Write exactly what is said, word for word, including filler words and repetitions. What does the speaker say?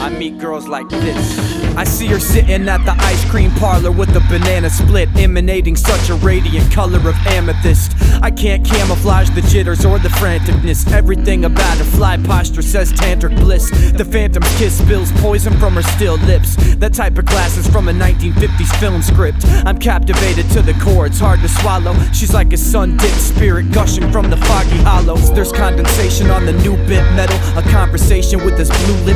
I meet girls like this. I see her sitting at the ice cream parlor with a banana split, emanating such a radiant color of amethyst. I can't camouflage the jitters or the franticness. Everything about her fly posture says tantric bliss. The phantom's kiss spills poison from her still lips. That type of glass is from a nineteen fifties film script. I'm captivated to the core, it's hard to swallow. She's like a sun-dipped spirit gushing from the foggy hollows. There's condensation on the new bent metal, a conversation with this blue lip